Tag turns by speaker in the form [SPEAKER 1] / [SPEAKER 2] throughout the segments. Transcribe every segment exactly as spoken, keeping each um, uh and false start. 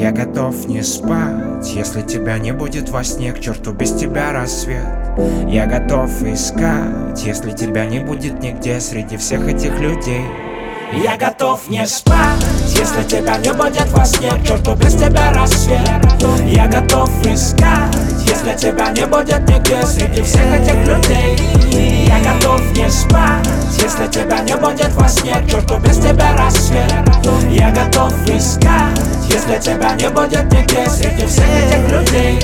[SPEAKER 1] Я готов не спать, если тебя не будет во сне, к черту без тебя рассвет. Я готов искать, если тебя не будет нигде среди всех этих людей. Я готов не спать, если тебя не будет во сне, к черту без тебя рассвет. Я готов искать, если тебя не будет нигде среди всех этих людей. Я готов не спать, если тебя не будет во сне, к черту без тебя рассвет. Я готов искать, если тебя не будет нигде среди всех этих людей.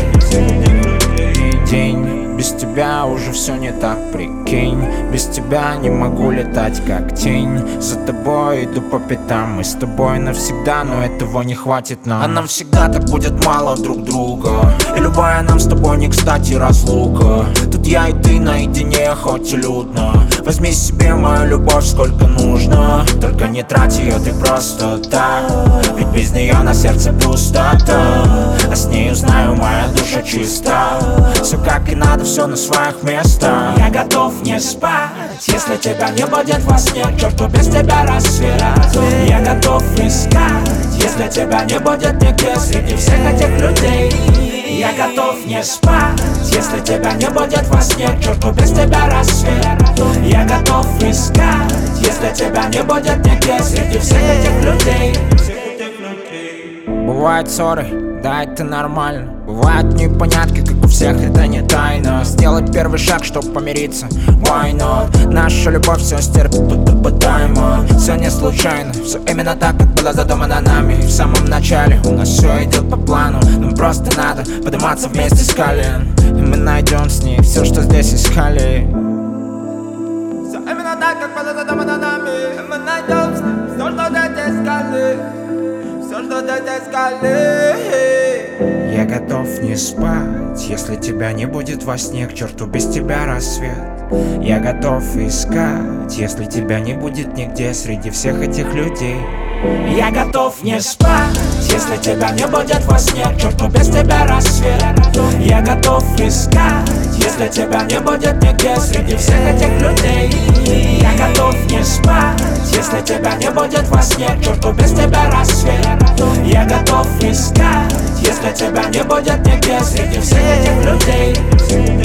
[SPEAKER 1] День, без тебя уже все не так, прикинь. Без тебя не могу летать как тень. За тобой иду по пятам, мы с тобой навсегда, но этого не хватит нам. А нам всегда так будет мало друг друга, и любая нам с тобой не кстати разлука. Тут я и ты наедине, хоть и людно. Возьми себе мою любовь сколько нужно, только не трать ее ты просто так, ведь без нее на сердце пустота. А с нею знаю, моя душа чиста. Все как и надо, все на своих местах. Я готов не спать, если тебя не будет во сне, к черту без тебя рассвет. Я готов искать, если тебя не будет нигде среди всех этих людей. Я готов не спать, если тебя не будет во сне, к черту без тебя рассвет. Я готов искать, если тебя не будет нигде среди всех этих людей. Бывают ссоры, да, это нормально. Бывают непонятки, как у всех, это не тайна. Сделать первый шаг, чтоб помириться, why not? Наша любовь все стерпит, будто бы тайма. Все не случайно, все именно так, как было задумано нами. В самом начале у нас все идет по плану. Нам просто надо подниматься вместе с колен, и мы найдем с ней все, что здесь искали.
[SPEAKER 2] Все именно так, как было задумано нами. И мы найдем с ней все, что здесь искали. Все, что здесь искали.
[SPEAKER 1] Я готов не спать, если тебя не будет во сне, к черту без тебя рассвет. Я готов искать, если тебя не будет нигде среди всех этих людей. Я готов не спать, если тебя не будет во сне, к черту без тебя рассвет. Я готов искать, если тебя не будет нигде среди всех этих людей. Я готов не спать, если тебя не будет во сне, к черту без тебя рассвет. Я готов искать, если тебя не будет нигде среди всех этих людей.